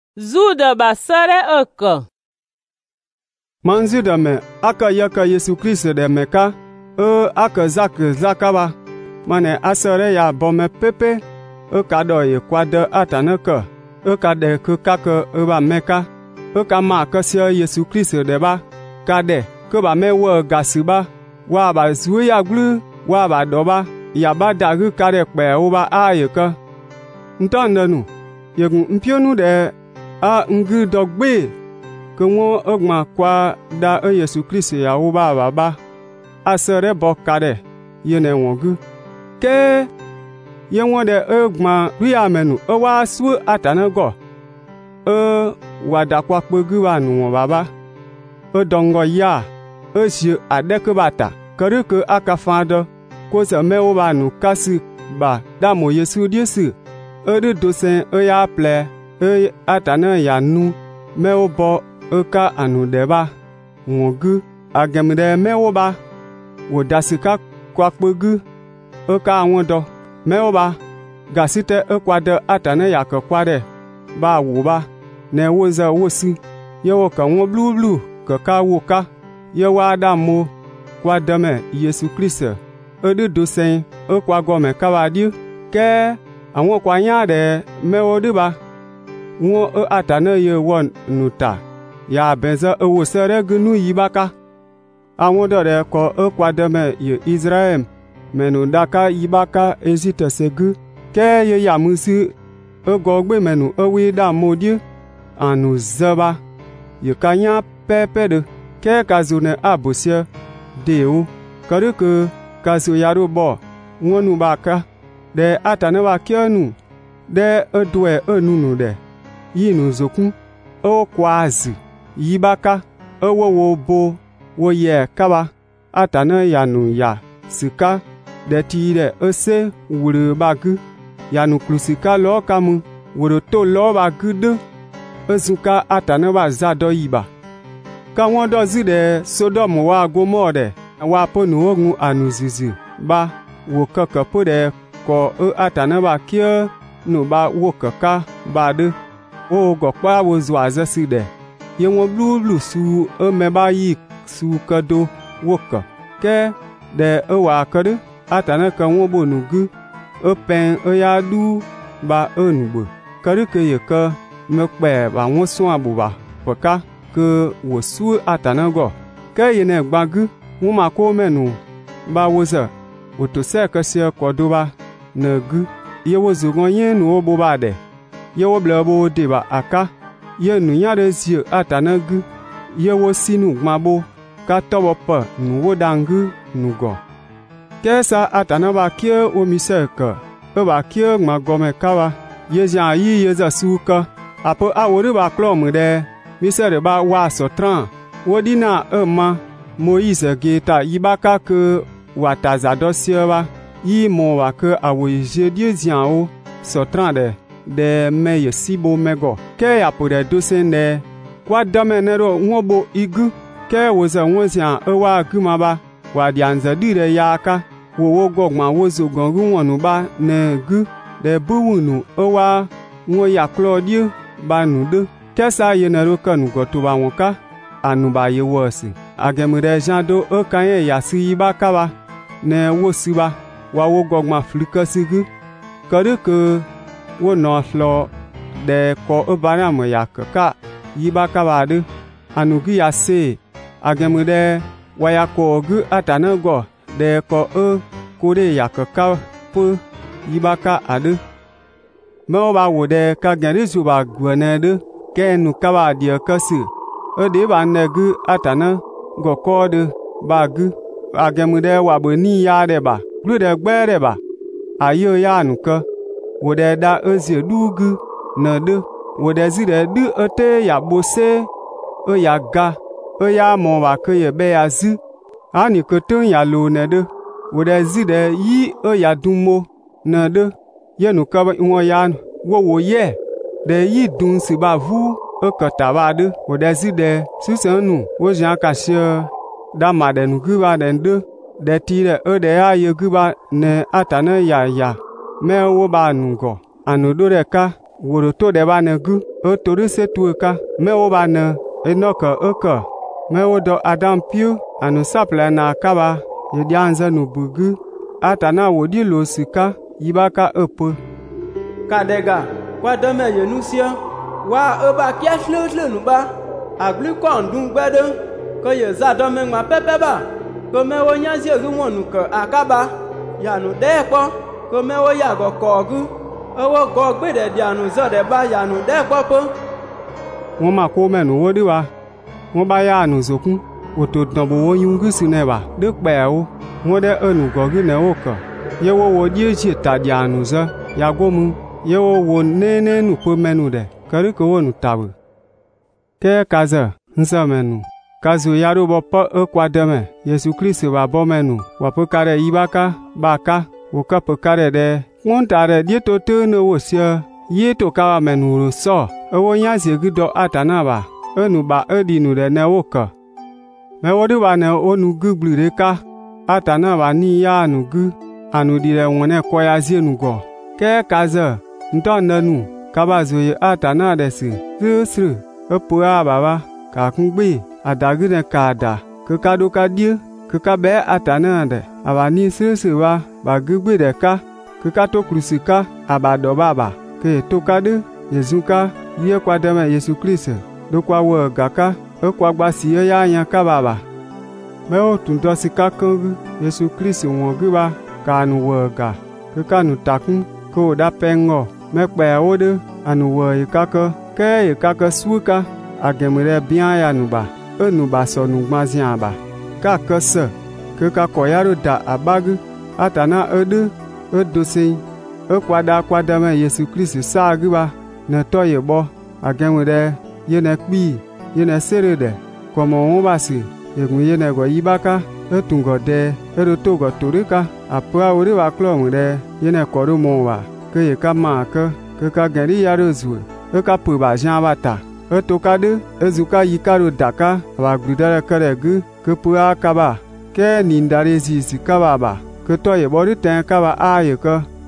Zuda basare aka. Manzi da me aka yaka Yesu Kristo de meka aka zakaba mane asare ya bome pepe aka do ye kwade atanaka aka de kaka ba meka aka ma kasya Yesu Kristo de ba kade ke ba me wo gasiba wa ba zuya glu wa ba doba ya ba dagu kare pe o ba ayeka ntandanu yegun mpionu de a ngu dogbe ke wo ogma kwa da Yesu Kristo ya wo ba asere bo kade yene wogu ke yenwo de ogma ria menu wa su atanago wada kwa kpogu wa nu baba dongo ya ji adeke bata keruke akafado ko se mewo ba nu kasi ba da mo Yesu Yesu dosen ya ple atana ya nu mewo bo ka anu deba wogu agemde mewo ba wodasika kwa kpogu ka awon mewo ba gasite kwade atana ya ke kwade ba wo ba ne woza wosi yewo ka won blublu ka woka yewa adamo kwa dame Yesu Kristo dosen kwa gome kawadi ke awon kwa nya de mewo diba won atana ye won nuta ya benza wo sere gnu yibaka awon dore ko kwa dame ye Israel menu daka yibaka ezite segu ke ye yamusi gogbe menu wi da modi anu zaba ye kanya pepede ke kazune abusia deu karuke kazu yaro bo wonu baka de atane wa kianu de edwe enunu de yinu zokun o kwazi yibaka owo bo wo ye kaba atane yanu ya sika de ti de ese wuru bagu yanu klusika lo kamu wuru to lo bagu de ezuka atane wa zado yiba ka won do zide Sodom wa Gomorrah de wa ponu ogun anuzizi ba wo kaka pode ko atane ba kia no ba wo kaka ba de o go pa wo zwaze side ye won blublu su me ba yi su kado wo ka ke de wa kade atane ka won bonugu pen ya du ba onugbo kare ke ye ka me pe ba won sun abuba poka ke wo su atanago ke ye ne gbagu won ma ko menu ba woza woto se ka se kodoba na gu ye wo zugon ye nu obo ba de ye wo ble bo de ba aka ye nu nya de si atanagu ye wo sinu gbabo ka tobo pa nu wo dangu nu go kesa atanaba kie omiseka ba kie magome kawa ye jan yi ye za suka apo awori ba klom de misere ba wa sotran wodina ma Moise geta yibaka ke wataza siwa yi mo wa ke awoje die jan o sotran de me ye sibo mego ke apo de dosende kwa damenero nwobo igu ke woza wonzan wa gumaba wa dianza dire yaka wo gogma wo zogon ruwonu ba ne gu de buwunu owa wo ya Claudio ba nude kesa yenero kanu goto ba wonka anu ba ye wosi agemure jando okanye ya si ba kawa ne wo siba wa wo gogma flikasigu karuke wo no flo de ko obara mo ya ka yiba kawa de anu gi ya se agemure wa ya ko gu atanago de ko kore ya ka pu yibaka ade mo ba wo de ka gari zu ba gwane de ke nu ka ba dia kasi de ba negu atana go ko de ba gu agemu de wa bo ni ya de ba glu de gbe de ba ayo ya nu ka wo de da ezi dugu na de wo de zi de du ate ya bo se ya ga ya mo ba ke ye be ya zi ani ko tun ya lo ne de wo de zi de yi ya dumo na de yenu ka won ya wo ye de yi dun si ba vu ka ta ba de wo de zi de susanu wo jan ka se da ma de nu gu ba de ti de ya ye gu ba ne atana ya me wo ba nu go anu do de ka woro to de ba ne gu to de se tu ka me wo ba ne Enoch ka me wo do Adam piu anu saple na ka ba ye dianza nu bugu atana wo di lo sika yibaka epo kadega kwa dome yenusia wa ba kia fle nu ba aglu ko ndun gbedo ko ye za dome ma pepe ba ko me wo nyazi ru wonu ko akaba yanu de po ko me wo ya go ko gu owo go gbede di anu zo de ba yanu de po po wọ́n máa kó mẹ́nu wó dí wa wọ́n bá yá ànù zòkún òtò dànbò wó yún gúúsù náà wà dé pẹ̀ ó wọ́n dẹ́ ẹnu gọ́gí náà ó kọ̀ yẹ wó wo díẹ̀ jì tàdí ànù zọ́ yàgò mu yẹ wó wo néné nù pé mẹ́nu dẹ̀ kẹ́rí kò wó nù tàbù. kẹ́ kazẹ̀ ń sọ mẹ́nu kazu yàrá bọ̀ pọ̀ ẹ kwa dẹ́mẹ̀ Yesu Kristi wà bọ́ mẹ́nu wà pé kárẹ̀ yí bá ká wò kẹ́ pé kárẹ̀ dẹ́ wọ́n tàrẹ̀ díẹ̀ tó tẹ́ ní wò sí yé tó ká wà mẹ́nu rò sọ ewo nya zegi do atana ba enu ba edi nu de ne woka me wodi ba ne onu gubli de ka atana ba ni ya nu gu anu di le wona ko ya zienu go ke kaza nto nanu ka ba zo ye atana de si sru epo a baba ka kun gbe adagi ne ka da ke ka do ka die ke ka be atana de aba ni sru wa ba gugbe de ka ke ka to krusika aba do baba ke to ka de yezuka ye kwa deme Yesu Kristi do kwa wo gaka kwa gba si ye ya yan ka baba me o tun do si ka kan Yesu Kristi won gi ba ka nu wo ga ke ka nu takun ko da pengo me pe o de anu wo yi ka ke suka agemire bian ya nu ba enu ba so nu gbazian ba ka se ke ka ko ya ro da abagu atana edu edosin kwa deme Yesu Kristi sa gi ba ne to ye bo agenwe de ye ne kpi ye ne sere de komo won ba si yegun ye ne go yibaka etungo de eroto go torika apra ori wa klo mu de ye ne ko ro mo wa ke ye ka ma ke ka geri ya rozu e ka pu ba jan ba ta eto ka de ezuka yikaro daka wa gludare kare gu ke pu aka ba ke ni ndare si ka ba ke to ye bo ri ten ka ba a ye ko